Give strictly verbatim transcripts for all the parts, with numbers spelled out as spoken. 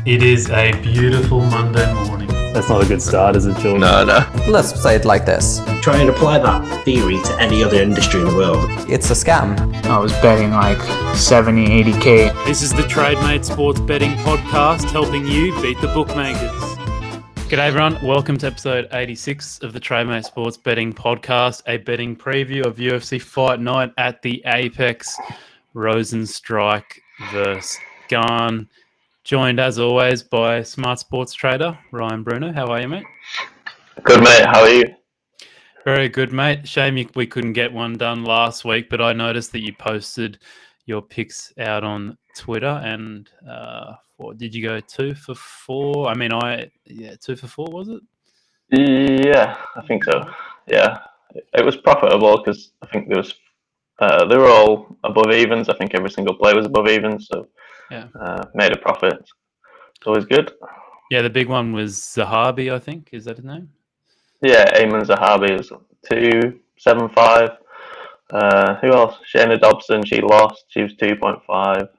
It is a beautiful Monday morning. That's not a good start, is it, Jordan? No, no. Let's say it like this. Try and apply that theory to any other industry in the world. It's a scam. I was betting like seventy, eighty K. This is the TradeMate Sports Betting Podcast, helping you beat the bookmakers. G'day everyone, welcome to episode eighty-six of the TradeMate Sports Betting Podcast, a betting preview of U F C Fight Night at the Apex, Rozenstruik versus Gane. Joined as always by smart sports trader Ryan Bruno. How are you, mate? Good, mate. How are you? Very good, mate. Shame you, we couldn't get one done last week, but I noticed that you posted your picks out on Twitter, and uh, what did you go two for four? I mean, I yeah, two for four was it? Yeah, I think so. Yeah, it was profitable because I think there was uh, they were all above evens. I think every single play was above evens, so yeah, uh, made a profit. It's always good. Yeah, the big one was Zahabi, I think. Is that his name? Yeah, Ayman Zahabi was two seven five. Uh, who else? Shayna Dobson. She lost. She was two point five.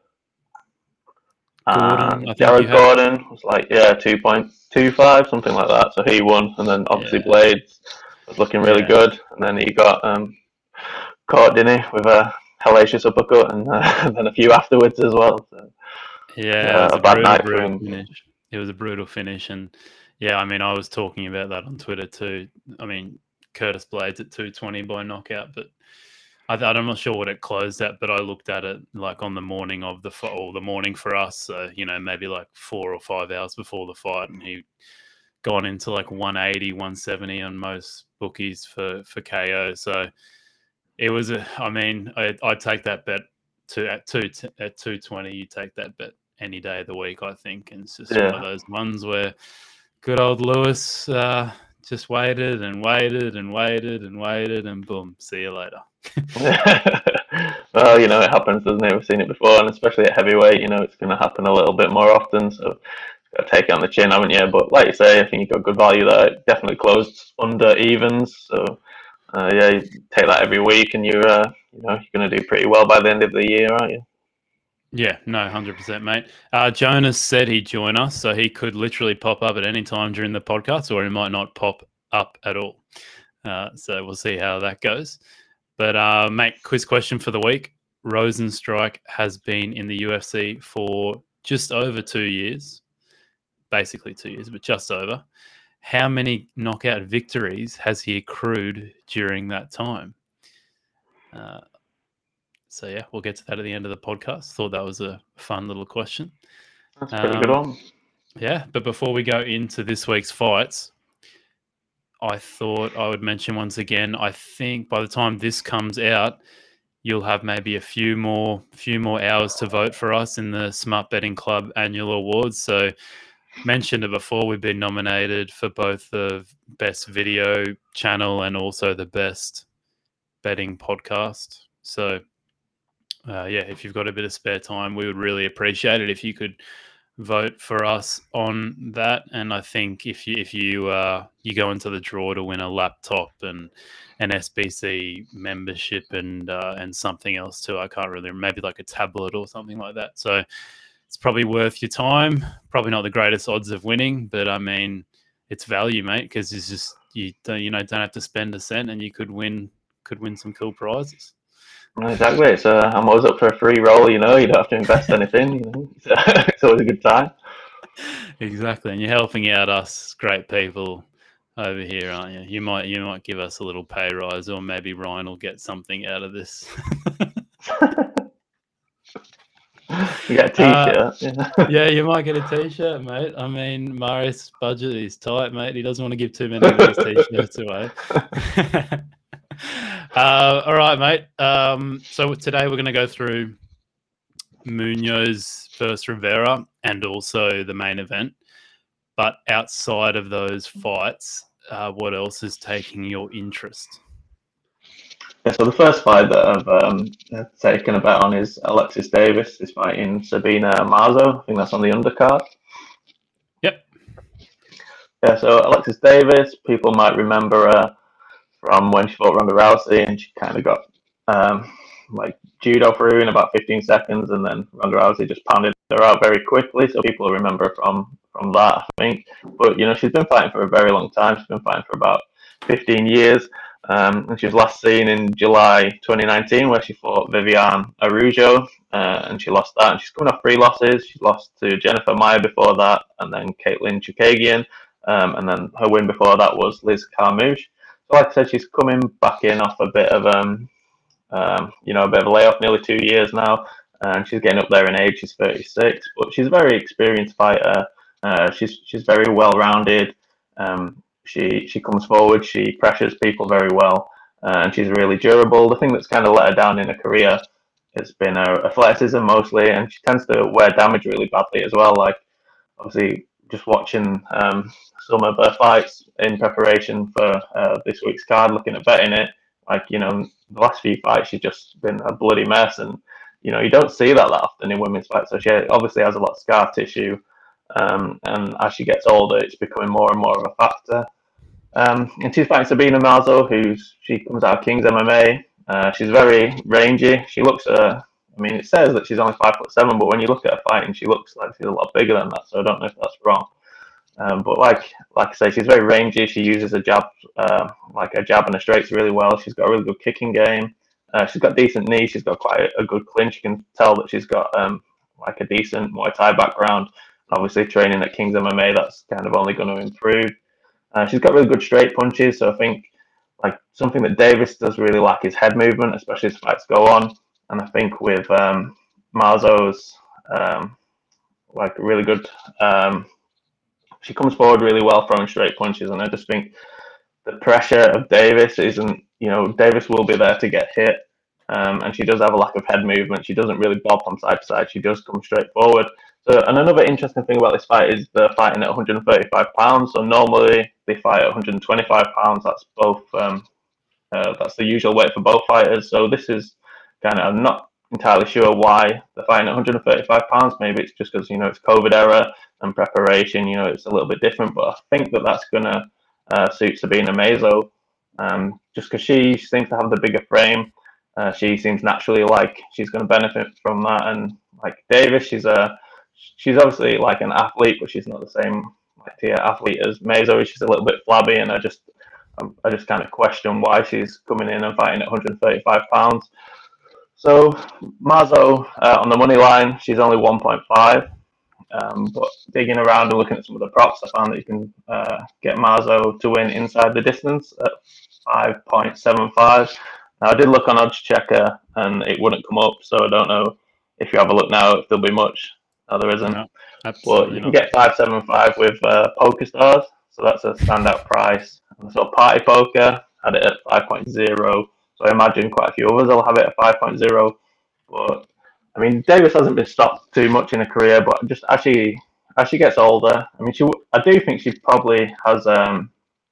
Gordon, uh, Jared Gordon was like yeah two point two five, something like that. So he won, and then obviously yeah. Blades was looking really yeah. good, and then he got um, caught, didn't he, with a hellacious uppercut, and, uh, and then a few afterwards as well. So, yeah, uh, a, a bad night for him. Finish. It was a brutal finish, and yeah, I mean, I was talking about that on Twitter too. I mean, Curtis Blades at two twenty by knockout, but I, I'm not sure what it closed at, but I looked at it like on the morning of the or the morning for us, so you know, maybe like four or five hours before the fight, and he gone into like one eighty, one seventy on most bookies for for K O. So it was a, I mean, I, I'd take that bet to at two at two twenty. You take that bet any day of the week, I think, and it's just yeah. one of those ones where good old Lewis uh, just waited and waited and waited and waited, and boom, see you later. Well, you know, it happens, doesn't it? We've seen it before, and especially at heavyweight, you know, it's going to happen a little bit more often. So you've got to take it on the chin, haven't you? But like you say, I think you got good value there. It definitely closed under evens, so uh, yeah, you take that every week, and you're, uh, you know, you're going to do pretty well by the end of the year, aren't you? Yeah, no, one hundred percent, mate. Uh, Jonas said he'd join us, so he could literally pop up at any time during the podcast, or he might not pop up at all. Uh, so we'll see how that goes. But, uh, mate, quiz question for the week. Rozenstruik has been in the U F C for just over two years, basically two years, but just over. How many knockout victories has he accrued during that time? Uh, so, yeah, we'll get to that at the end of the podcast. Thought that was a fun little question. That's a pretty um, good one. Yeah, but before we go into this week's fights, I thought I would mention once again, I think by the time this comes out, you'll have maybe a few more few more hours to vote for us in the Smart Betting Club annual awards. So mentioned it before, we've been nominated for both the best video channel and also the best betting podcast. So uh, yeah, if you've got a bit of spare time, we would really appreciate it if you could vote for us on that. And I think if you if you uh, you go into the draw to win a laptop and an S B C membership and uh, and something else too, I can't really, maybe like a tablet or something like that. So it's probably worth your time. Probably not the greatest odds of winning, but I mean, it's value, mate, because it's just you don't you know don't have to spend a cent, and you could win could win some cool prizes. Exactly. So I'm always up for a free roll, you know, you don't have to invest anything, you know. So it's always a good time. Exactly. And you're helping out us great people over here, aren't you? You might you might give us a little pay rise, or maybe Ryan will get something out of this. You get a t-shirt. Uh, yeah. yeah, you might get a t-shirt, mate. I mean, Marius' budget is tight, mate. He doesn't want to give too many of these t-shirts away. Uh, all right, mate. Um, so today we're going to go through Munoz versus Rivera and also the main event. But outside of those fights, uh, what else is taking your interest? Yeah, so the first fight that I've um, taken a bet on is Alexis Davis is fighting Sabina Mazo. I think that's on the undercard. Yep. Yeah, so Alexis Davis, people might remember her from when she fought Ronda Rousey, and she kind of got um, like judo through in about fifteen seconds, and then Ronda Rousey just pounded her out very quickly. So people remember her from from that, I think. But you know, she's been fighting for a very long time. She's been fighting for about fifteen years. Um, and she was last seen in July twenty nineteen, where she fought Viviane Araújo, uh, and she lost that. And she's coming off three losses. She lost to Jennifer Maia before that, and then Caitlin Chukagian, um, and then her win before that was Liz Carmouche. So, like I said, she's coming back in off a bit of um, um, you know, a bit of a layoff, nearly two years now, and she's getting up there in age. She's thirty-six, but she's a very experienced fighter. Uh, she's she's very well rounded. Um, She she comes forward, she pressures people very well, uh, and she's really durable. The thing that's kind of let her down in her career has been her athleticism mostly, and she tends to wear damage really badly as well. Like, obviously, just watching um, some of her fights in preparation for uh, this week's card, looking at betting it, like, you know, the last few fights, she's just been a bloody mess, and, you know, you don't see that that often in women's fights. So she obviously has a lot of scar tissue, um, and as she gets older, it's becoming more and more of a factor. Um, and she's fighting Sabina Mazo, who's she comes out of King's M M A. Uh, she's very rangy. She looks, uh, I mean, it says that she's only five foot seven, but when you look at her fighting, she looks like she's a lot bigger than that. So I don't know if that's wrong. Um, but like, like I say, she's very rangy. She uses a jab, uh, like a jab and a straights really well. She's got a really good kicking game. Uh, she's got decent knees. She's got quite a, a good clinch. You can tell that she's got um, like a decent Muay Thai background. Obviously, training at King's M M A, that's kind of only going to improve. Uh, she's got really good straight punches, so I think like something that Davis does really lack is head movement, especially as fights go on. And I think with um, Mazo's um, like really good, um, she comes forward really well throwing straight punches, and I just think the pressure of Davis isn't, you know, Davis will be there to get hit, um, and she does have a lack of head movement. She doesn't really bob from side to side. She does come straight forward. So, and another interesting thing about this fight is they're fighting at one hundred thirty-five pounds. So normally they fight at one hundred twenty-five pounds. That's both. Um, uh, that's the usual weight for both fighters. So this is kind of, I'm not entirely sure why they're fighting at one hundred thirty-five pounds. Maybe it's just because, you know, it's COVID era and preparation. You know, it's a little bit different. But I think that that's gonna uh, suit Sabina Mazo, um, just because she seems to have the bigger frame. Uh, she seems naturally like she's going to benefit from that. And like Davis, she's a She's obviously like an athlete, but she's not the same like tier athlete as Mazo. She's a little bit flabby, and I just, I just kind of question why she's coming in and fighting at one hundred thirty-five pounds. So Mazo uh, on the money line, she's only one point five. Um, but digging around and looking at some of the props, I found that you can uh, get Mazo to win inside the distance at five point seven five. Now I did look on Odds Checker, and it wouldn't come up, so I don't know if you have a look now if there'll be much. No, there isn't. No, but you can not. Get five seven five with uh, Poker Stars, so that's a standout price. And so Party Poker had it at five point oh, so I imagine quite a few others will have it at five point oh. But I mean, Davis hasn't been stopped too much in her career, but just as she as she gets older, I mean, she I do think she probably has um,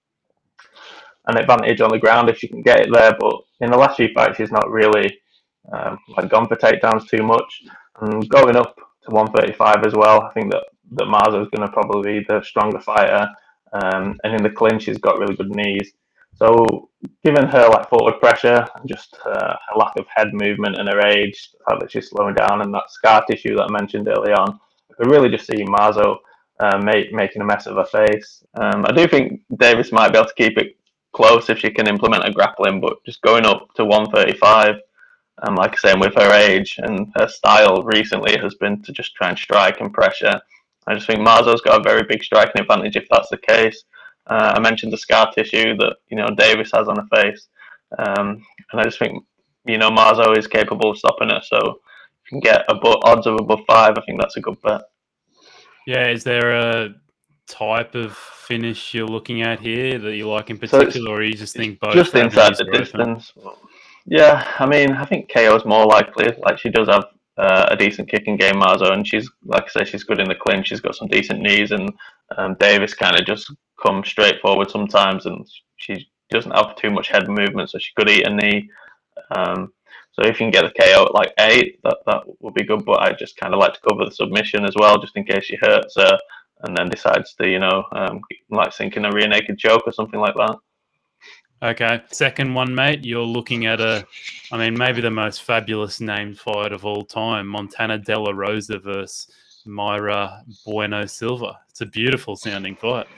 an advantage on the ground if she can get it there. But in the last few fights, she's not really um, like gone for takedowns too much, and going up to one thirty-five as well. I think that, that Mazo is going to probably be the stronger fighter. Um, and in the clinch, she's got really good knees. So given her like forward pressure, just uh, her lack of head movement and her age, the fact that she's slowing down and that scar tissue that I mentioned early on, I could really just see Mazo uh, make, making a mess of her face. Um, I do think Davis might be able to keep it close if she can implement a grappling, but just going up to one thirty-five, Um, like I say, with her age and her style recently has been to just try and strike and pressure. I just think Mazo's got a very big striking advantage if that's the case. Uh, I mentioned the scar tissue that, you know, Davis has on her face. Um, and I just think, you know, Mazo is capable of stopping her. So if you can get above, odds of above five, I think that's a good bet. Yeah, is there a type of finish you're looking at here that you like in particular, so or you just think both? Just inside the distance. Yeah, I mean, I think K O is more likely. Like, she does have uh, a decent kicking game, Mazo, and she's, like I say, she's good in the clinch. She's got some decent knees, and um, Davis kind of just comes straight forward sometimes, and she doesn't have too much head movement, so she could eat a knee. Um, so if you can get the K O at like eight, that, that would be good, but I just kind of like to cover the submission as well, just in case she hurts her and then decides to, you know, um, like sinking a rear naked choke or something like that. Okay, second one, mate. You're looking at a, I mean, maybe the most fabulous named fight of all time: Montana De La Rosa versus Myra Bueno Silva. It's a beautiful sounding fight.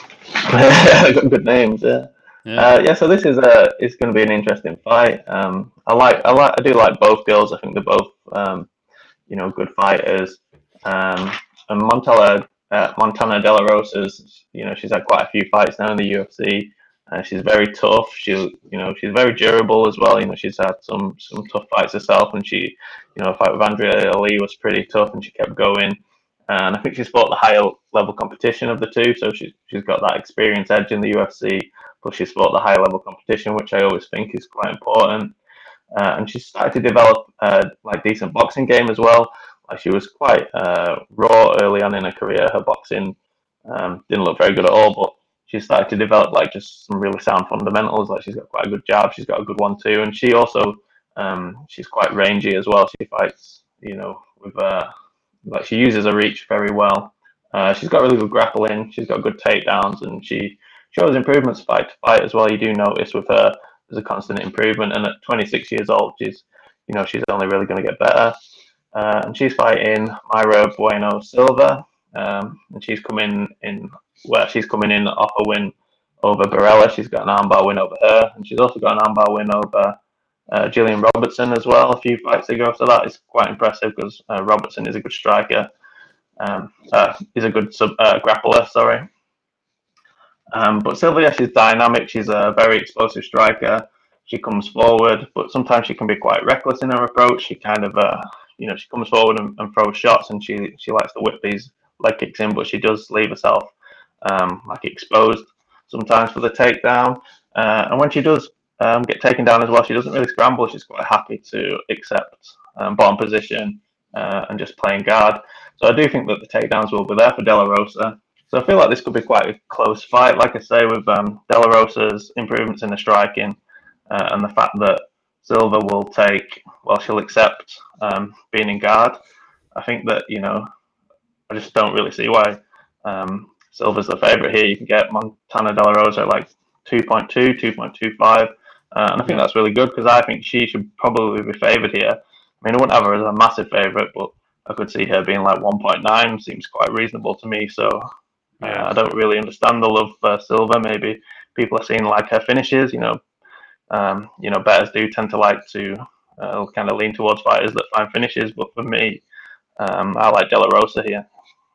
Got good names, yeah. Yeah. Uh, yeah, so this is a it's going to be an interesting fight. Um, I like I like I do like both girls. I think they're both um, you know good fighters. Um, and Montana uh, Montana De La Rosa's you know she's had quite a few fights now in the U F C. Uh, she's very tough. She you know she's very durable as well. You know she's had some some tough fights herself, and she you know a fight with Andrea Ali was pretty tough, and she kept going. And I think she's fought the higher level competition of the two, so she's she's got that experience edge in the U F C. Plus, she's fought the higher level competition, which I always think is quite important. Uh, and she started to develop uh, like decent boxing game as well. Like she was quite uh, raw early on in her career. Her boxing um, didn't look very good at all, but she started to develop like just some really sound fundamentals. Like she's got quite a good jab, she's got a good one too, and she also um, she's quite rangy as well. She fights, you know, with uh, like she uses her reach very well. Uh, she's got really good grappling. She's got good takedowns, and she shows improvements fight to fight as well. You do notice with her there's a constant improvement, and at twenty-six years old, she's you know she's only really going to get better. Uh, and she's fighting Myra Bueno Silva, um, and she's coming in well, she's coming in off a win over Barella. She's got an armbar win over her, and she's also got an armbar win over uh, Gillian Robertson as well a few fights ago. So that is quite impressive because uh, Robertson is a good striker. Um, uh, he's a good sub, uh, grappler, sorry. Um, but Silva, she's dynamic. She's a very explosive striker. She comes forward, but sometimes she can be quite reckless in her approach. She kind of, uh, you know, she comes forward and, and throws shots, and she she likes to whip these leg kicks in, but she does leave herself um, like exposed sometimes for the takedown. Uh, and when she does um, get taken down as well, she doesn't really scramble. She's quite happy to accept um, bottom position uh, and just playing guard. So I do think that the takedowns will be there for De La Rosa. So I feel like this could be quite a close fight. Like I say, with um, De La Rosa's improvements in the striking uh, and the fact that Silva will take, well, she'll accept um, being in guard. I think that, you know, I just don't really see why um, Silva's the favourite here. You can get Montana De La Rosa at like two point two, two point two five. Uh, and I think that's really good because I think she should probably be favoured here. I mean, I wouldn't have her as a massive favourite, but I could see her being like one point nine. Seems quite reasonable to me. So Yeah. uh, I don't really understand the love for Silva. Maybe people are seeing like her finishes. You know, um, you know, bettors do tend to like to uh, kind of lean towards fighters that find finishes. But for me, um, I like De La Rosa here.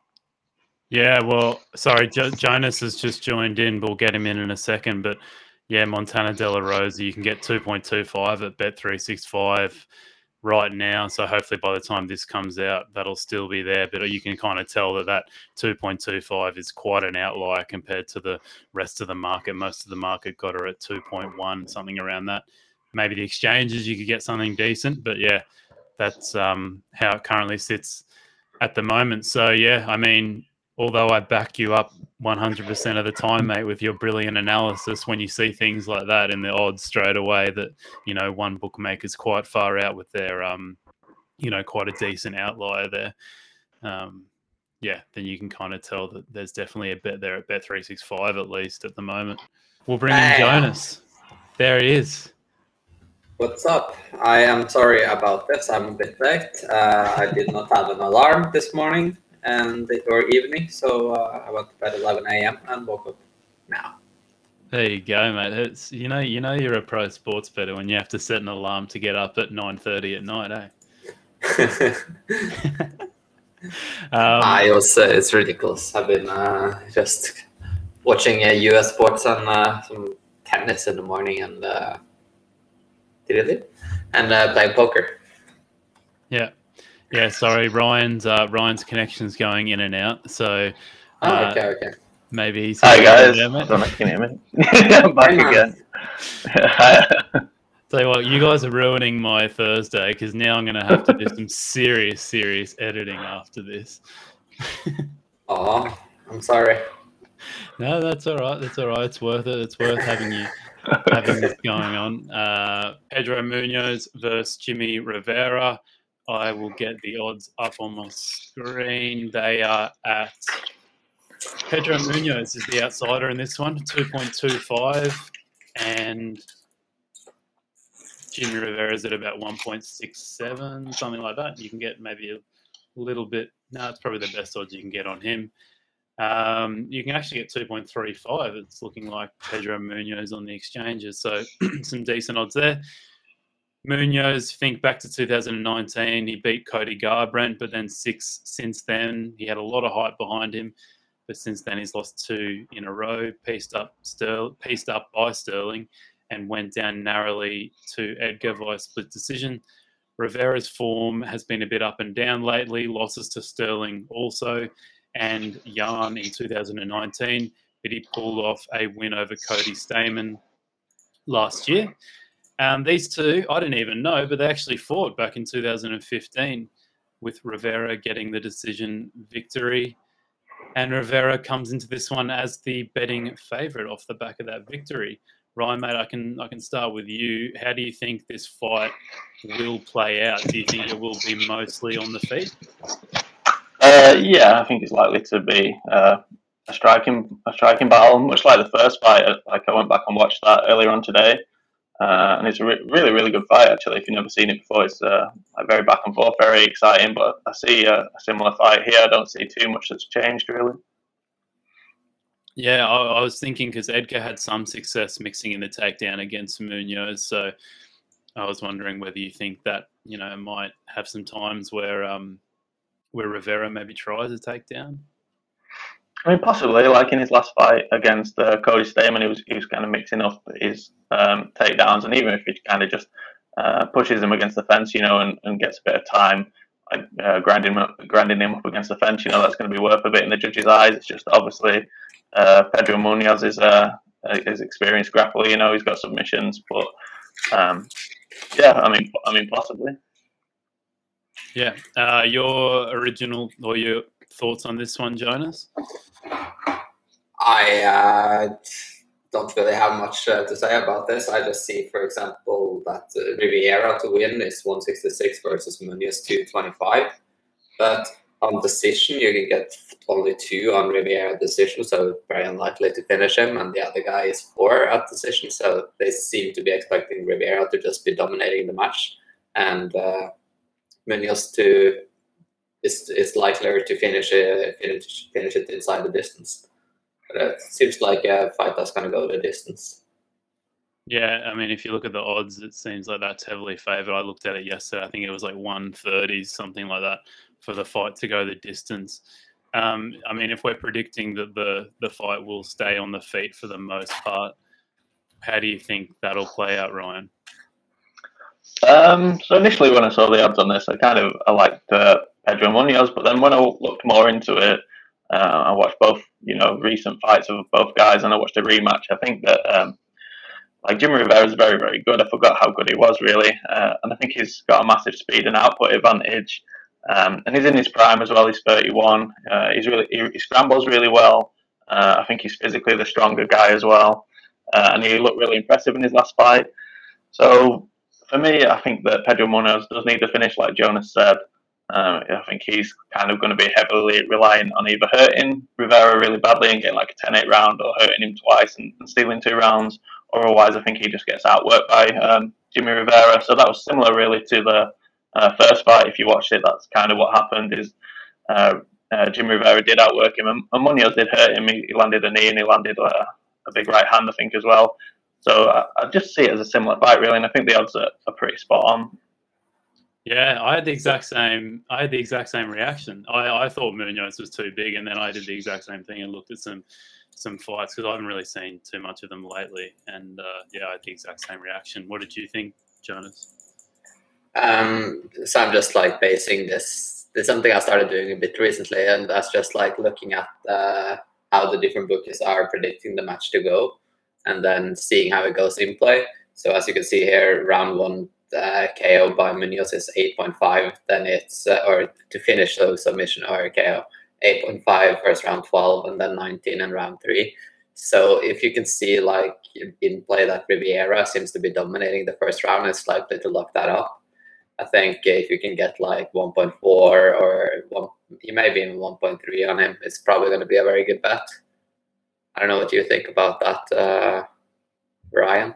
Yeah, well, sorry, jo- Jonas has just joined in. We'll get him in in a second. But yeah, Montana De La Rosa, you can get two point two five at Bet three sixty-five right now. So hopefully by the time this comes out, that'll still be there. But you can kind of tell that that two point two five is quite an outlier compared to the rest of the market. Most of the market got her at two point one, something around that. Maybe the exchanges, you could get something decent. But yeah, that's um, how it currently sits at the moment. So yeah, I mean, although I back you up one hundred percent of the time, mate, with your brilliant analysis, when you see things like that in the odds straight away that, you know, one bookmaker's quite far out with their, um, you know, quite a decent outlier there, um, yeah, then you can kind of tell that there's definitely a bet there at Bet three sixty-five at least at the moment. We'll bring in Jonas. There he is. What's up? I am sorry about this. I'm a bit late. Uh, I did not have an alarm this morning and or evening, so uh, I went to bed at eleven a.m. and woke up now. There you go, mate. It's, you know, you know you're a pro sports bettor when you have to set an alarm to get up at nine thirty at night, eh? um, I was, uh, it's ridiculous. I've been uh, just watching uh, U S sports and uh, some tennis in the morning and uh, did it? And uh, playing poker. Yeah. Yeah, sorry, Ryan's uh, Ryan's connection's going in and out, so Oh, uh, okay, okay. maybe he's Hi guys, there, I mate. don't know if you can hear me. I'm back Hey, man. again. Tell you what, you guys are ruining my Thursday because now I'm going to have to do some serious, serious editing after this. Oh, I'm sorry. No, that's all right. That's all right. It's worth it. It's worth having you having this going on. Uh, Pedro Munoz versus Jimmy Rivera. I will get the odds up on my screen. They are at Pedro Munoz is the outsider in this one, two point two five, and Jimmy Rivera's at about one point six seven, something like that. You can get maybe a little bit. No, it's probably the best odds you can get on him. Um, you can actually get two point three five. It's looking like Pedro Munoz on the exchanges, so some decent odds there. Munoz, think back to two thousand nineteen, he beat Cody Garbrandt, but then six since then. He had a lot of hype behind him, but since then he's lost two in a row, pieced up, Ster- pieced up by Sterling, and went down narrowly to Edgar via split decision. Rivera's form has been a bit up and down lately, losses to Sterling also, and Jan in two thousand nineteen, but he pulled off a win over Cody Stamen last year. Um, these two, I didn't even know, but they actually fought back in two thousand fifteen with Rivera getting the decision victory. And Rivera comes into this one as the betting favourite off the back of that victory. Ryan, mate, I can I can start with you. How do you think this fight will play out? Do you think it will be mostly on the feet? Uh, yeah, I think it's likely to be uh, a striking a striking battle, much like the first fight. Like I went back and watched that earlier on today. Uh, and it's a re- really, really good fight, actually. If you've never seen it before, it's uh, like very back and forth, very exciting. But I see a, a similar fight here. I don't see too much that's changed, really. Yeah, I, I was thinking because Edgar had some success mixing in the takedown against Munoz. So I was wondering whether you think that, you know, might have some times where um, where Rivera maybe tries a takedown. I mean, possibly, like in his last fight against uh, Cody Stamen, he was he was kind of mixing up his um, takedowns, and even if he kind of just uh, pushes him against the fence, you know, and, and gets a bit of time, like uh, grinding him up, grinding him up against the fence, you know, that's going to be worth a bit in the judge's eyes. It's just obviously uh, Pedro Munoz is uh, his experienced grappler, you know, he's got submissions, but um, yeah, I mean, I mean, possibly. Yeah, uh, your original or your thoughts on this one, Jonas? I uh, don't really have much uh, to say about this. I just see, for example, that uh, Rivera to win is one sixty-six versus Munoz two twenty-five. But on decision, you can get only two on Rivera decision, so very unlikely to finish him. And the other guy is four at decision, so they seem to be expecting Rivera to just be dominating the match. And uh, Munoz to is is likelier to finish it, finish, finish it inside the distance. But it seems like a fight that's going to go the distance. Yeah, I mean, if you look at the odds, it seems like that's heavily favoured. I looked at it yesterday. I think it was like one thirty, something like that, for the fight to go the distance. Um, I mean, if we're predicting that the, the fight will stay on the feet for the most part, how do you think that'll play out, Ryan? Um, so initially when I saw the odds on this, I kind of I liked uh, Pedro Munoz, but then when I looked more into it, uh, I watched both, you know, recent fights of both guys, and I watched a rematch. I think that um, like Jimmy Rivera is very, very good. I forgot how good he was, really, uh, and I think he's got a massive speed and output advantage. Um, and he's in his prime as well. He's thirty-one. Uh, he's really he, he scrambles really well. Uh, I think he's physically the stronger guy as well, uh, and he looked really impressive in his last fight. So for me, I think that Pedro Munoz does need to finish, like Jonas said. Um, I think he's kind of going to be heavily reliant on either hurting Rivera really badly and getting like a ten eight round, or hurting him twice and, and stealing two rounds. Otherwise, I think he just gets outworked by um, Jimmy Rivera. So that was similar, really, to the uh, first fight. If you watched it, that's kind of what happened. Is uh, uh, Jimmy Rivera did outwork him, and, and Munoz did hurt him. He, he landed a knee and he landed uh, a big right hand, I think, as well. So I, I just see it as a similar fight, really, and I think the odds are, are pretty spot on. Yeah, I had the exact same. I had the exact same reaction. I, I thought Munoz was too big, and then I did the exact same thing and looked at some some fights because I haven't really seen too much of them lately. And uh, yeah, I had the exact same reaction. What did you think, Jonas? Um, so I'm just like basing this. It's something I started doing a bit recently, and that's just like looking at uh, how the different bookies are predicting the match to go, and then seeing how it goes in play. So as you can see here, round one. Uh, K O by Munoz is eight point five, then it's uh, or to finish the submission or K O eight point five first round twelve, and then nineteen in round three. So if you can see like in play that Rivera seems to be dominating the first round, it's likely to lock that up. I think if you can get like one point four or one, you maybe even one point three on him, it's probably going to be a very good bet. I don't know what you think about that, uh, Ryan?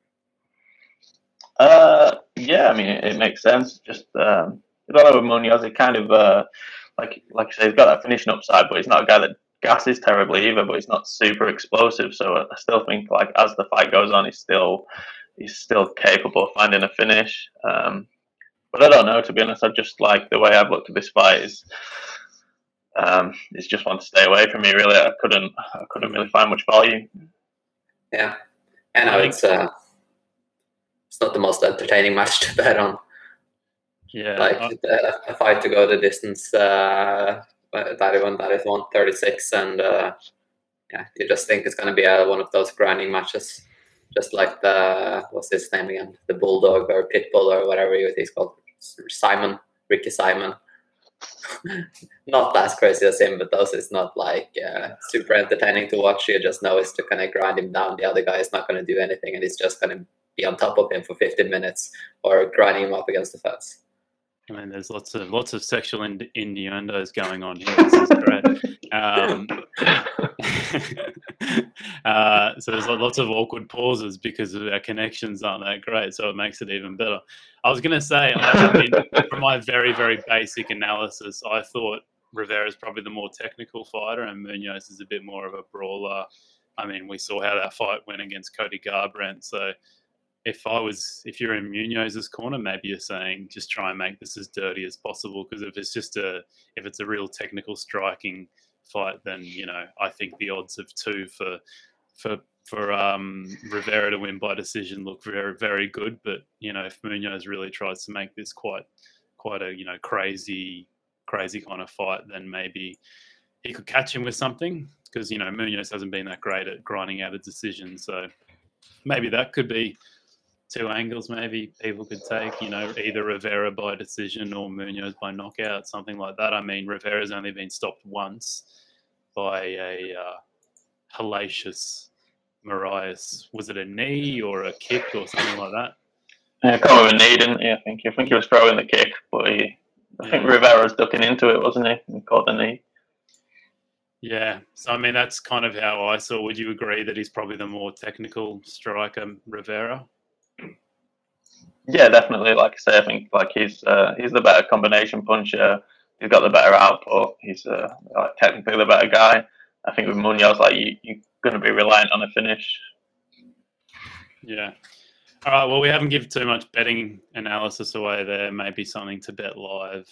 Uh, yeah, I mean, it, it makes sense. Just um, with Oliver Munoz, he kind of uh, like like I say, he's got that finishing upside, but he's not a guy that gasses terribly either. But he's not super explosive. So I still think like as the fight goes on, he's still he's still capable of finding a finish. Um, but I don't know, to be honest. I just like the way I've looked at this fight is. Um, it's just one to stay away from me. Really, I couldn't, I couldn't really find much value. Yeah, and I it's uh, it's not the most entertaining match to bet on. Yeah, like I, a, a fight to go the distance. Uh, that one that is one thirty six, and uh, yeah, you just think it's going to be a, one of those grinding matches, just like the what's his name again, the Bulldog or Pitbull or whatever he's called, Simon, Ricky Simon. Not as crazy as him, but those is not like uh, super entertaining to watch. You just know it's to kind of grind him down. The other guy is not going to do anything, and he's just going to be on top of him for fifteen minutes or grinding him up against the fence. I mean, there's lots of lots of sexual ind- innuendos going on here. This is great. Um, uh, so there's lots of awkward pauses because our connections aren't that great, so it makes it even better. I was going to say, I mean, from my very, very basic analysis, I thought Rivera is probably the more technical fighter and Munoz is a bit more of a brawler. I mean, we saw how that fight went against Cody Garbrandt. So if I was, if you're in Munoz's corner, maybe you're saying just try and make this as dirty as possible. Because if it's just a, if it's a real technical striking fight, then, you know, I think the odds of two for, for, for um, Rivera to win by decision look very, very good. But, you know, if Munoz really tries to make this quite, quite a, you know, crazy, crazy kind of fight, then maybe he could catch him with something. Because, you know, Munoz hasn't been that great at grinding out a decision. So maybe that could be two angles maybe people could take, you know, either Rivera by decision or Munoz by knockout, something like that. I mean, Rivera's only been stopped once by a uh, hellacious Marias. Was it a knee or a kick or something like that? Yeah, come with a knee, didn't he? I think. I think he was throwing the kick, but he, I yeah. think Rivera's ducking into it, wasn't he? And caught the knee. Yeah, so I mean that's kind of how I saw. Would you agree that he's probably the more technical striker, Rivera? Yeah, definitely. Like I say, I think like he's uh, he's the better combination puncher. He's got the better output. He's uh, like, technically the better guy. I think with Munoz, like you, you're going to be reliant on a finish. Yeah. All right. Well, we haven't given too much betting analysis away there. Maybe something to bet live.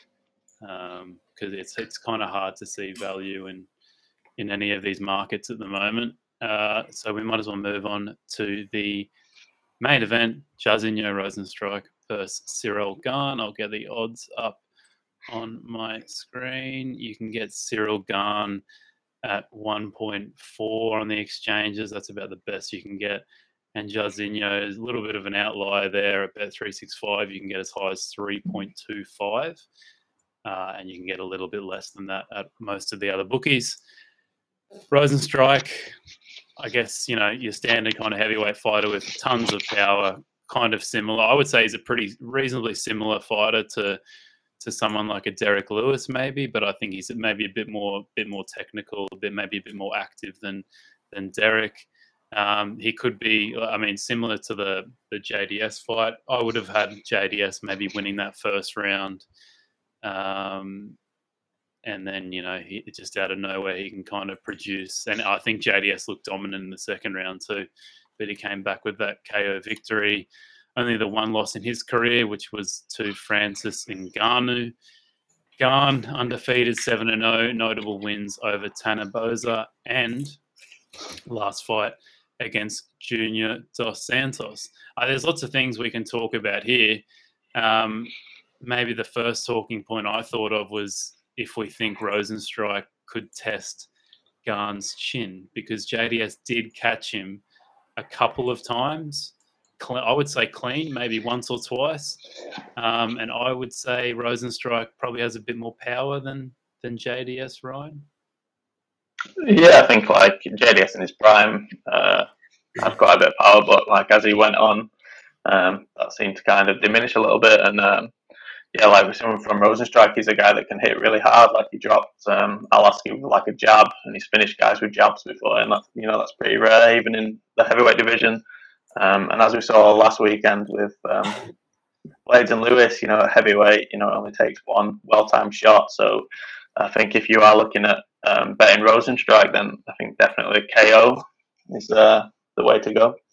Um, because it's it's kind of hard to see value in in any of these markets at the moment. Uh, so we might as well move on to the main event: Jairzinho Rozenstruik versus Ciryl Gane. I'll get the odds up on my screen. You can get Ciryl Gane at one point four on the exchanges. That's about the best you can get. And Jairzinho is a little bit of an outlier there at Bet three sixty-five. You can get as high as three point two five. Uh, and you can get a little bit less than that at most of the other bookies. Rozenstruik, I guess, you know, your standard kind of heavyweight fighter with tons of power, kind of similar. I would say he's a pretty reasonably similar fighter to to someone like a Derek Lewis, maybe, but I think he's maybe a bit more bit more technical, a bit maybe a bit more active than than Derek. Um, he could be, I mean, similar to the the J D S fight. I would have had J D S maybe winning that first round. Um, and then, you know, he just out of nowhere, he can kind of produce. And I think J D S looked dominant in the second round too, but he came back with that K O victory. Only the one loss in his career, which was to Francis Ngannou. Gane, undefeated, seven and oh, notable wins over Tanner Boser, and last fight against Junior Dos Santos. Uh, there's lots of things we can talk about here. Um, maybe the first talking point I thought of was if we think Rozenstruik could test Gane's chin, because J D S did catch him a couple of times. I would say clean, maybe once or twice. Um, and I would say Rozenstruik probably has a bit more power than, than J D S, Ryan. Yeah, I think like J D S in his prime uh, had quite a bit of power, but like as he went on, um, that seemed to kind of diminish a little bit. And um, yeah, like we're seeing from Rosenstrike, he's a guy that can hit really hard. Like he dropped um, Alaska with like a jab, and he's finished guys with jabs before, and that's you know that's pretty rare even in the heavyweight division. Um, and as we saw last weekend with um, Blades and Lewis, you know, at heavyweight, you know, it only takes one well-timed shot. So I think if you are looking at um, betting Rosenstrike, then I think definitely K O is uh, the way to go.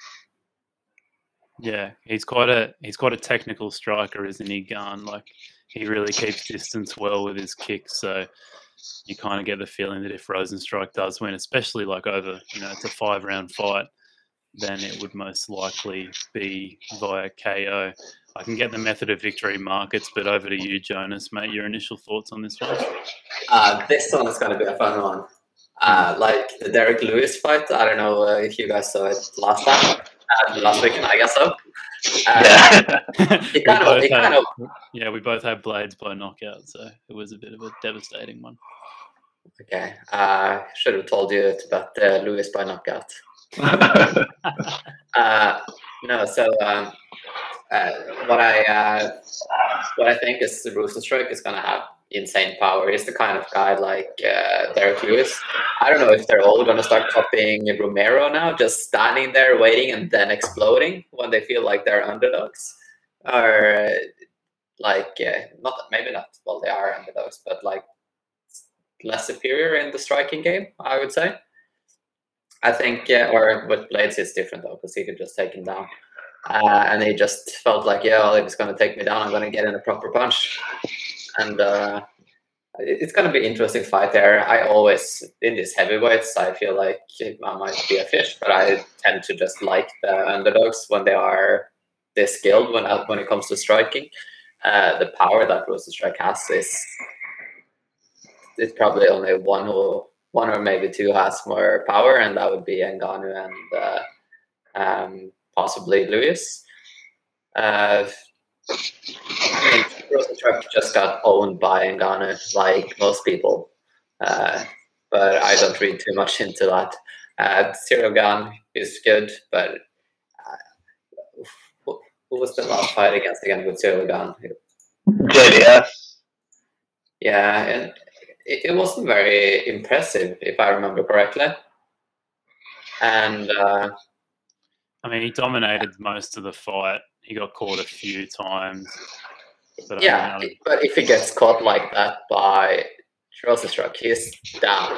Yeah, he's quite a he's quite a technical striker, isn't he, Garn? Like he really keeps distance well with his kicks. So you kind of get the feeling that if Rosenstrike does win, especially like over, you know, it's a five-round fight, then it would most likely be via K O. I can get the method of victory markets, but over to you, Jonas, mate. Your initial thoughts on this one? Uh, this one is going to be a fun one. Uh, like the Derek Lewis fight, I don't know uh, if you guys saw it last time, uh, last weekend, I guess so. Uh, it kind of, it had, kind of, yeah, we both had Blades by knockout, so it was a bit of a devastating one. okay, uh, should have told you about uh, Lewis by knockout. uh, no, so um, uh, what I uh, what I think is the Rosenstrike is going to have insane power. He's the kind of guy like uh, Derek Lewis. I don't know if they're all going to start copying Romero now, just standing there waiting and then exploding when they feel like they're underdogs, or uh, like uh, not maybe not. Well, they are underdogs, but like less superior in the striking game, I would say. I think, uh, or with Blades, it's different though, because he could just take him down. Uh, and he just felt like, yeah, well, if he's going to take me down, I'm going to get in a proper punch. And uh, it's going to be an interesting fight there. I always, in these heavyweights, I feel like I might be a fish, but I tend to just like the underdogs when they are this skilled when, when it comes to striking. Uh, the power that Rosenstrike has is, it's probably only one who, one or maybe two has more power, and that would be Ngannou and uh, um, possibly Lewis. Uh, I mean, Rosenstrike just got owned by Ngannou, like most people, uh, but I don't read too much into that. Uh, Cyril Gane is good, but uh, who, who was the last fight against again with Cyril Gane? J D S. Yeah, and it, it wasn't very impressive, if I remember correctly. And uh, I mean, he dominated most of the fight. He got caught a few times. But yeah, I mean, but if he gets caught like that by Rosenstrike, he's down.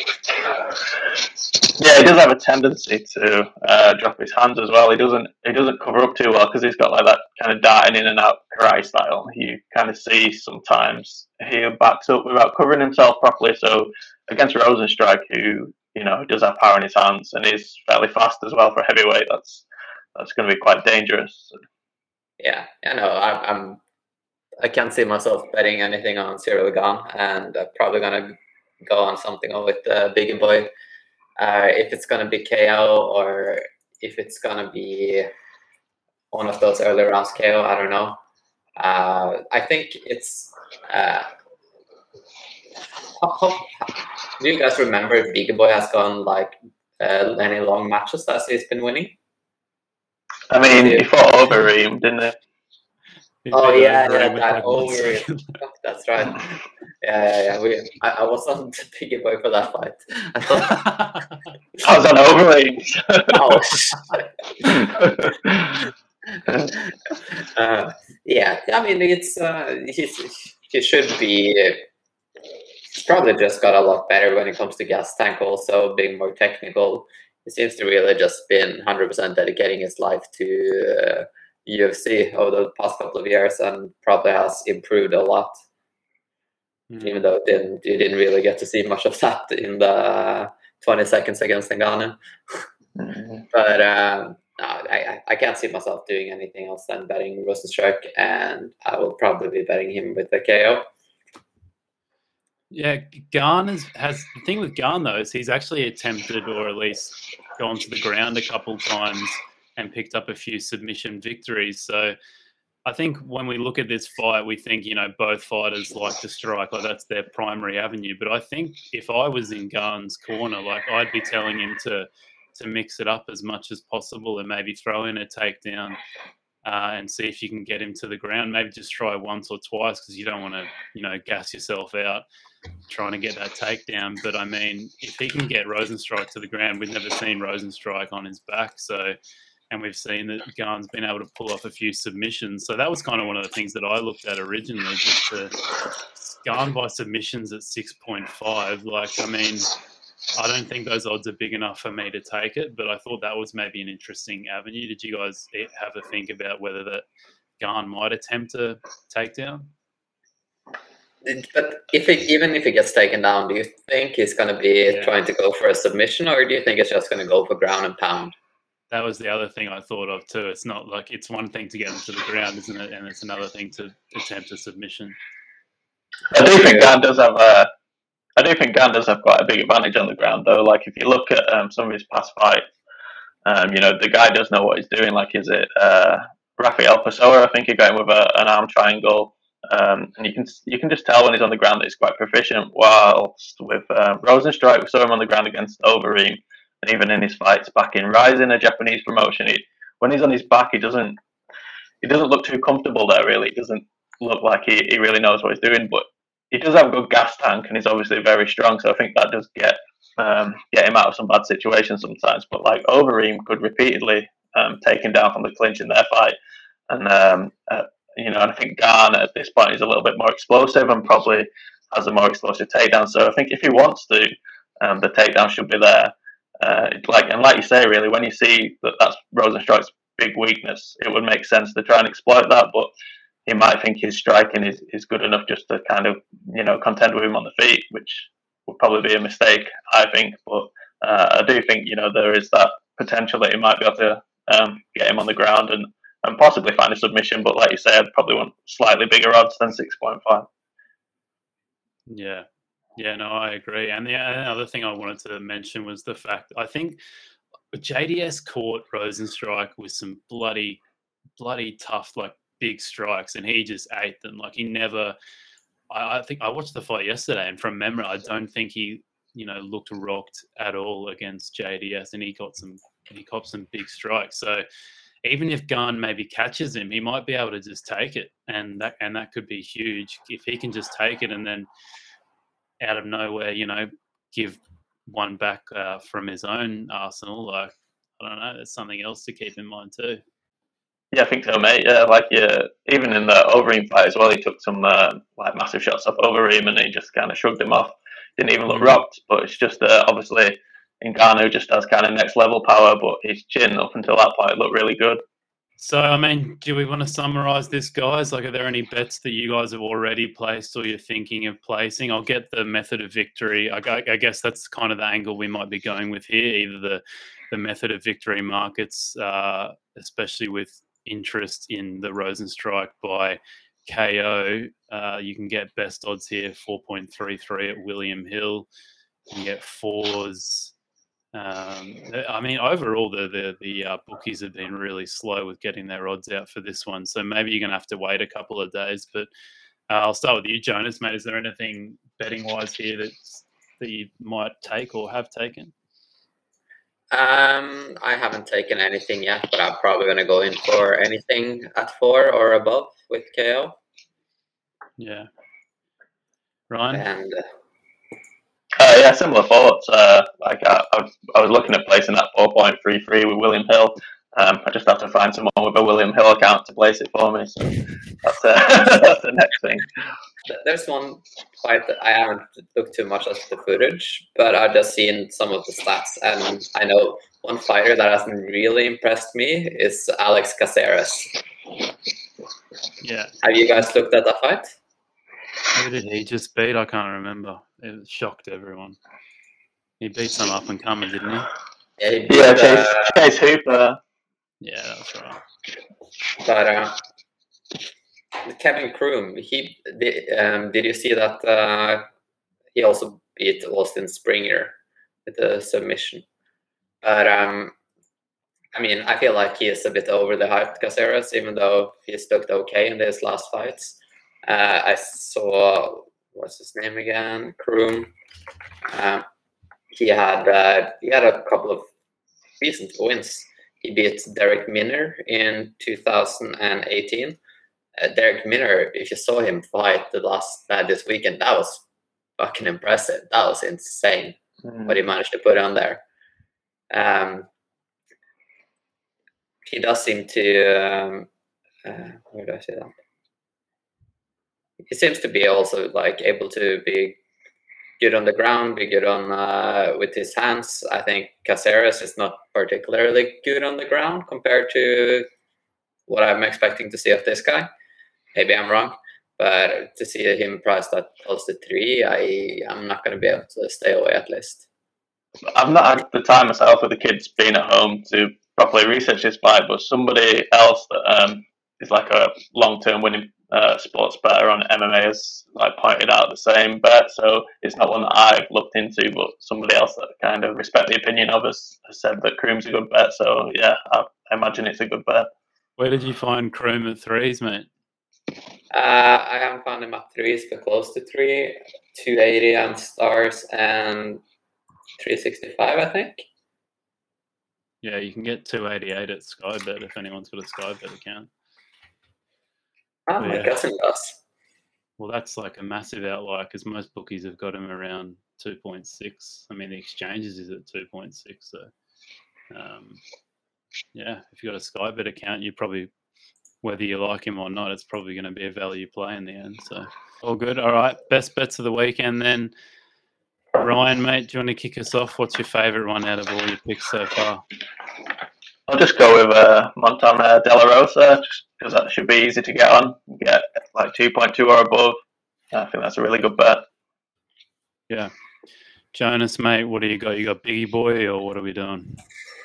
Yeah, he does have a tendency to uh, drop his hands as well. He doesn't. He doesn't cover up too well because he's got like that kind of darting in and out karate style. You kind of see sometimes he backs up without covering himself properly. So against Rosenstrike, who you know does have power in his hands and is fairly fast as well for a heavyweight, that's that's going to be quite dangerous. Yeah, I know. I, I'm. I can't see myself betting anything on Cyril Gane, and I'm probably gonna go on something with uh, Biggie Boy. Uh, if it's gonna be K O or if it's gonna be one of those early rounds K O, I don't know. Uh, I think it's. Uh, how, how, do you guys remember if Biggie Boy has gone like uh, any long matches as he's been winning? I mean, he fought Overeem, didn't he? he Oh beat yeah, Overeem yeah, with that like one over. second. That's right. Yeah, yeah, yeah. We, I, I was on the Biggie Boy for that fight. I thought, I was on Overeem. oh. uh, yeah, I mean, it's uh, he's, he should be. He's probably just got a lot better when it comes to gas tank. Also, being more technical. He seems to really just been one hundred percent dedicating his life to uh, U F C over the past couple of years, and probably has improved a lot. Mm. Even though it didn't, you didn't really get to see much of that in the twenty seconds against Ngannou. Mm-hmm. But um, no, I, I can't see myself doing anything else than betting Rosenstrike, and I will probably be betting him with the K O. Yeah, Gane is, has the thing with Gane though is he's actually attempted or at least gone to the ground a couple times and picked up a few submission victories. So I think when we look at this fight, we think, you know, both fighters like to strike, like that's their primary avenue. But I think if I was in Gane's corner, like I'd be telling him to to mix it up as much as possible and maybe throw in a takedown. uh, and see if you can get him to the ground. Maybe just try once or twice because you don't want to, you know, gas yourself out trying to get that takedown. But I mean, if he can get Rosenstrike to the ground, we've never seen Rosenstrike on his back. So, and we've seen that Gane's been able to pull off a few submissions. So that was kind of one of the things that I looked at originally, just to Gane by submissions at six point five. Like, I mean, I don't think those odds are big enough for me to take it, but I thought that was maybe an interesting avenue. Did you guys have a think about whether that Gane might attempt a takedown? But if it, even if he gets taken down, do you think he's going to be Yeah. trying to go for a submission, or do you think it's just going to go for ground and pound? That was the other thing I thought of too. It's not like it's one thing to get him to the ground, isn't it? And it's another thing to attempt a submission. I do think Gane does have a. I do think Gane does have quite a big advantage on the ground, though. Like if you look at um, some of his past fights, um, you know the guy does know what he's doing. Like is it uh, Rafael Pessoa? I think he got him with a, an arm triangle, um, and you can you can just tell when he's on the ground that he's quite proficient. Whilst with uh, Rosenstrike, we saw him on the ground against Overeem, and even in his fights back in Rising, a Japanese promotion, he, when he's on his back, he doesn't he doesn't look too comfortable there. Really, he doesn't look like he, he really knows what he's doing, but he does have a good gas tank and he's obviously very strong, so I think that does get um, get him out of some bad situations sometimes. But like Overeem could repeatedly um, take him down from the clinch in their fight, and um, uh, you know, and I think Gane at this point is a little bit more explosive and probably has a more explosive takedown. So I think if he wants to, um, the takedown should be there. Uh, like and like you say, really, when you see that that's Rosenstrike's big weakness, it would make sense to try and exploit that, but he might think his striking is, is good enough just to kind of, you know, contend with him on the feet, which would probably be a mistake, I think. But uh, I do think, you know, there is that potential that he might be able to um, get him on the ground and, and possibly find a submission. But like you say, I'd probably want slightly bigger odds than six point five. Yeah. Yeah, no, I agree. And the other thing I wanted to mention was the fact, I think J D S caught Rosenstrike with some bloody, bloody tough, like, big strikes, and he just ate them. Like he never. I, I think I watched the fight yesterday, and from memory, I don't think he, you know, looked rocked at all against J D S, and he got some, he caught some big strikes. So even if Gane maybe catches him, he might be able to just take it, and that and that could be huge if he can just take it and then out of nowhere, you know, give one back uh, from his own arsenal. Like I don't know, there's something else to keep in mind too. Yeah, I think so, mate. Yeah, like yeah, even in the Overeem fight as well, he took some uh, like massive shots off Overeem, and he just kind of shrugged him off. Didn't even look rocked, but it's just uh, obviously Ngannou just has kind of next level power, but his chin up until that point looked really good. So, I mean, do we want to summarise this, guys? Like, are there any bets that you guys have already placed or you're thinking of placing? I'll get the method of victory. I, I guess that's kind of the angle we might be going with here, either the, the method of victory markets, uh, especially with interest in the Rosenstrike by K O. Uh, you can get best odds here, four point three three at William Hill. You can get fours. Um, I mean, overall, the the, the uh, bookies have been really slow with getting their odds out for this one. So maybe you're going to have to wait a couple of days. But uh, I'll start with you, Jonas, mate. Is there anything betting-wise here that, that you might take or have taken? Um, I haven't taken anything yet, but I'm probably going to go in for anything at four or above with K O. Yeah. Ryan? And uh, Uh, yeah, similar thoughts. Uh, like I, I, was, I was looking at placing that four point three three with William Hill. Um, I just have to find someone with a William Hill account to place it for me. So that's, uh, that's the next thing. there's one fight that I haven't looked too much at the footage, but I've just seen some of the stats, and I know one fighter that hasn't really impressed me is Alex Caceres. Yeah. Have you guys looked at that fight? Who did he just beat? I can't remember. It shocked everyone. He beat some up and coming, didn't he? Yeah, he beat, Yeah, Chase, uh, Chase Hooper. Yeah, that's right. but uh, Kevin Kroom, he did, um, did you see that uh, he also beat Austin Springer with a submission? But um, I mean, I feel like he is a bit over the hype, Caceres, even though he's looked okay in his last fights. Uh, I saw, what's his name again? Kroom. Um, he had uh, he had a couple of decent wins. he beat Derek Minner in two thousand eighteen. Uh, Derek Minner, if you saw him fight the last uh, this weekend, that was fucking impressive. That was insane Mm. what he managed to put on there. Um, he does seem to. Um, uh, where do I say that? He seems to be also like able to be good on the ground, be good on uh, with his hands. I think Caceres is not particularly good on the ground compared to what I'm expecting to see of this guy. Maybe I'm wrong, but to see him priced at close to three, I I'm not going to be able to stay away at least. I've not had the time myself with the kids being at home to properly research this fight, but somebody else that um, is like a long-term winning uh, sports bettor on M M A has like pointed out the same bet. So it's not one that I've looked into, but somebody else that I kind of respect the opinion of has, has said that Kroom's a good bet. So yeah, I, I imagine it's a good bet. Where did you find Kroom at threes, mate? Uh, I haven't found him at threes, but close to three, two eighty on Stars and three sixty-five, I think. Yeah, you can get two eighty-eight at Skybet if anyone's got a Skybet account. Oh, my Yeah. cousin does. Well, that's like a massive outlier because most bookies have got him around two point six. I mean, the exchanges is at two point six. So, um, yeah, if you've got a Skybet account, you probably, whether you like him or not, it's probably going to be a value play in the end. So, all good. All right, best bets of the weekend then. Ryan, mate, do you want to kick us off? What's your favourite one out of all your picks so far? I'll just go with uh, Montana De La Rosa, just because that should be easy to get on. Get like two point two or above. I think that's a really good bet. Yeah. Jonas, mate, what do you got? You got Biggie Boy or what are we doing?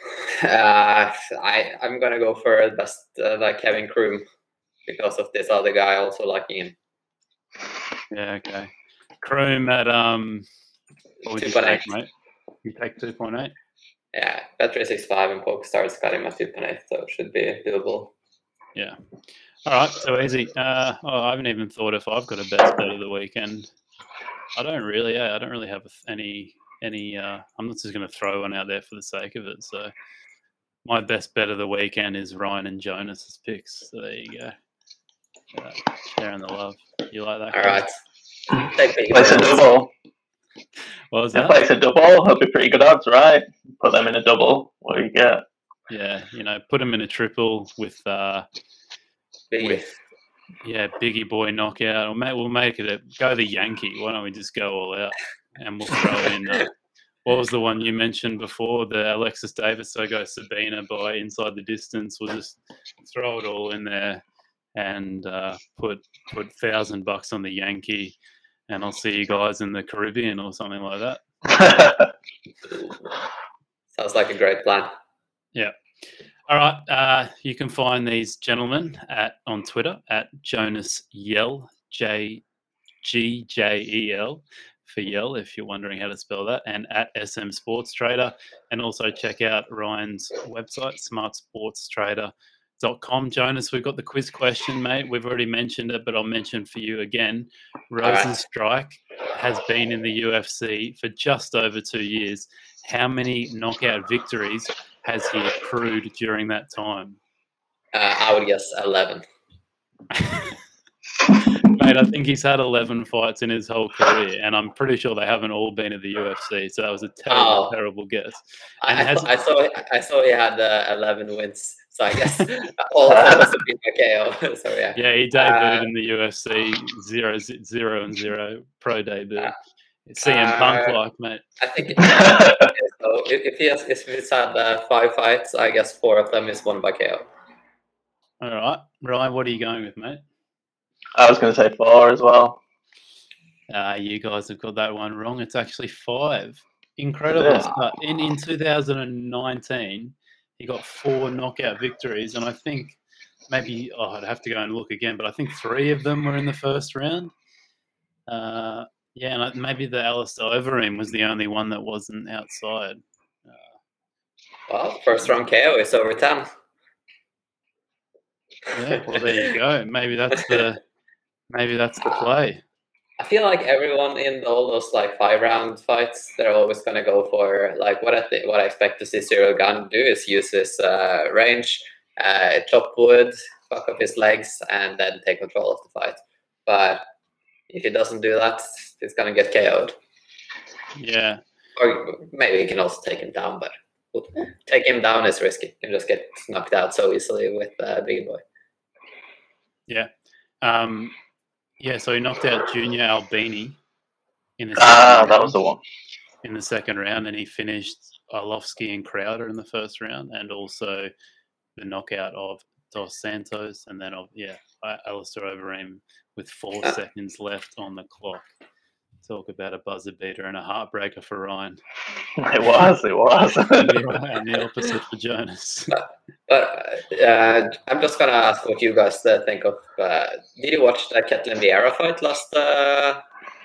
Uh, I, I'm going to go for the best, uh, like Kevin Kroom, because of this other guy also liking him. Yeah, okay. Kroom at, um, what would you take, mate? You take two point eight? Yeah, Bet three sixty-five and PokerStars got him at two point eight, so it should be doable. Yeah. All right, so easy. Uh, oh, I haven't even thought if I've got a best bet of the weekend. I don't really, yeah, I don't really have any, any, uh, I'm not just going to throw one out there for the sake of it. So my best bet of the weekend is Ryan and Jonas's picks. So there you go. Uh, sharing the love. You like that? All right. Take Place a double. What was Yeah, that? place a double. That'll be pretty good odds, right? Put them in a double. What do you get? Yeah, you know, put them in a triple with, uh, Biggie. with yeah, Biggie Boy knockout. Or may, we'll make it a go the Yankee. Why don't we just go all out and we'll throw in. Uh, what was the one you mentioned before? The Alexis Davis. So go Sabina by inside the distance. We'll just throw it all in there and uh, put put thousand bucks on the Yankee. And I'll see you guys in the Caribbean or something like that. Sounds like a great plan. Yeah. All right. Uh, you can find these gentlemen at on Twitter at Jonas Yell, J G J E L for Yell, if you're wondering how to spell that, and at S M Sports Trader. And also check out Ryan's website, smart sports trader dot com. Jonas, we've got the quiz question, mate. We've already mentioned it, but I'll mention for you again. Rosenstrike has been in the U F C for just over two years. How many knockout victories has he accrued during that time? Uh, I would guess eleven. Mate, I think he's had eleven fights in his whole career, and I'm pretty sure they haven't all been at the U F C, so that was a terrible, Oh. terrible guess. I, And I, has- saw, I saw I saw he had uh, eleven wins, so I guess all of them must have been by K O. So yeah. Yeah, he debuted Uh, in the U F C, zero, z- zero and zero, pro debut. Uh, C M Punk uh, like, mate. I think. Okay, so if, if he has if he's had uh, five fights, I guess four of them is won by K O. All right. Ryan, what are you going with, mate? I was going to say four as well. Uh, you guys have got that one wrong. It's actually five. Incredible Yeah. stuff. In, in two thousand nineteen, he got four knockout victories, and I think maybe, oh, I'd have to go and look again, but I think three of them were in the first round. Uh, yeah, and I- maybe the Alistair Overeem was the only one that wasn't outside. Well, first round K O is over ten. Yeah, well, there you go. Maybe that's the maybe that's the play. I feel like everyone in all those like five round fights, they're always gonna go for like what I think. What I expect to see Cyril Gane do is use his uh, range, uh, chop wood, fuck up his legs, and then take control of the fight. But if he doesn't do that, he's gonna get K O'd. Yeah. Or maybe you can also take him down, but take him down is risky. You can just get knocked out so easily with uh, Big Boy. Yeah. Um, yeah, so he knocked out Junior Albini in the second Ah, round, that was the one. in the second round, and he finished Arlovsky and Crowder in the first round, and also the knockout of Dos Santos, and then of yeah, Alistair Overeem with four Ah. seconds left on the clock. Talk about a buzzer beater and a heartbreaker for Ryan. It was, it was. and, the, and the opposite for Jonas. But uh, I'm just gonna ask what you guys uh, think of. Uh, did you watch the Ketlin Vieira fight last uh,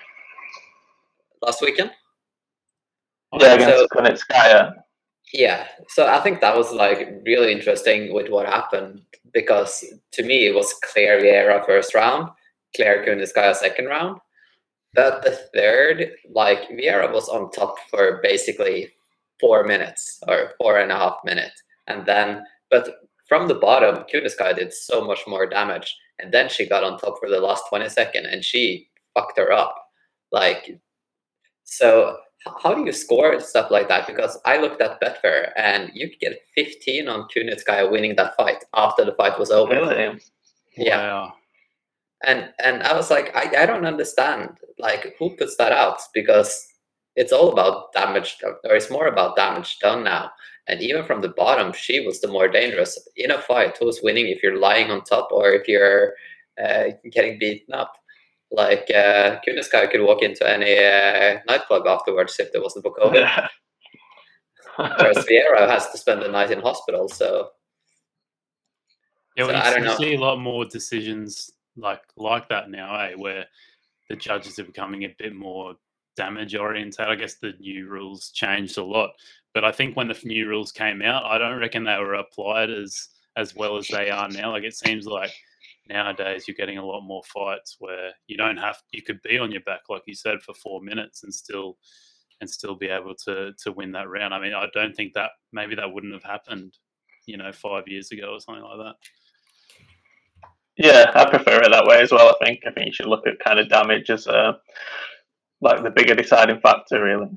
last weekend? Yeah, against So- Kunitskaya. Yeah, so I think that was like really interesting with what happened because to me it was clear Vieira first round, clear Kunitskaya second round. But the third, like Vieira was on top for basically four minutes or four and a half minutes, and then but from the bottom, Kunitskaya did so much more damage, and then she got on top for the last twenty seconds, and she fucked her up. Like, so h- how do you score stuff like that? Because I looked at Betfair, and you could get fifteen on Kunitskaya winning that fight after the fight was over. Really? Yeah. Wow. And and I was like, I, I don't understand. Like, who puts that out? Because it's all about damage, or it's more about damage done now. And even from the bottom, she was the more dangerous in a fight. Who's winning if you're lying on top or if you're uh, getting beaten up? Like uh, Kunitskaya could walk into any uh, nightclub afterwards if there wasn't for COVID. Yeah. Whereas Vieira has to spend the night in hospital. So Yeah, So well, I you, don't you know. see a lot more decisions like like that now, eh? Where the judges are becoming a bit more damage oriented. I guess the new rules changed a lot, but I think when the new rules came out, I don't reckon they were applied as as well as they are now. Like it seems like nowadays you're getting a lot more fights where you don't have you could be on your back, like you said, for four minutes and still and still be able to to win that round. I mean, I don't think that maybe that wouldn't have happened, you know, five years ago or something like that. Yeah, I prefer it that way as well. I think. I think you should look at kind of damage as uh, like the bigger deciding factor, really.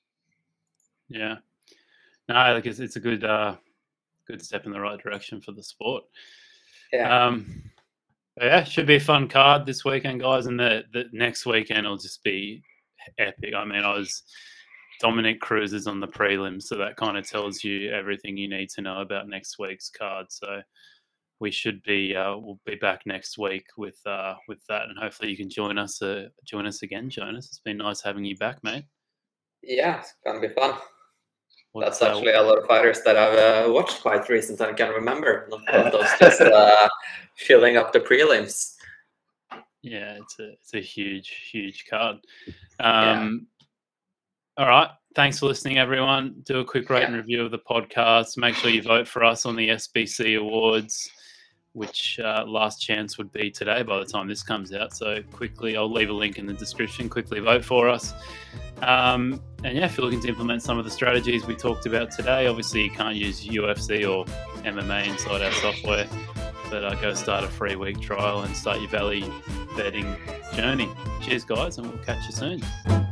Yeah, no, like it's, it's a good, uh, good step in the right direction for the sport. yeah, Um, but yeah, should be a fun card this weekend, guys, and the, the next weekend will just be epic. I mean, I was Dominic Cruz is on the prelims, so that kind of tells you everything you need to know about next week's card. So we should be, uh, we'll be back next week with uh, with that, and hopefully you can join us, uh, join us again, Jonas. It's been nice having you back, mate. yeah, it's gonna be fun. What's, That's uh, actually a lot of fighters that I've uh, watched quite recently. I can remember. Not all of those just uh, filling up the prelims. Yeah, it's a it's a huge, huge card. Um, All right. Thanks for listening, everyone. Do a quick rate and Yeah. review of the podcast. Make sure you vote for us on the S B C Awards, which uh, last chance would be today by the time this comes out. So quickly, I'll leave a link in the description. Quickly vote for us. Um, and yeah, if you're looking to implement some of the strategies we talked about today, obviously you can't use U F C or M M A inside our software, but uh, go start a free week trial and start your Valley betting journey. Cheers, guys, and we'll catch you soon.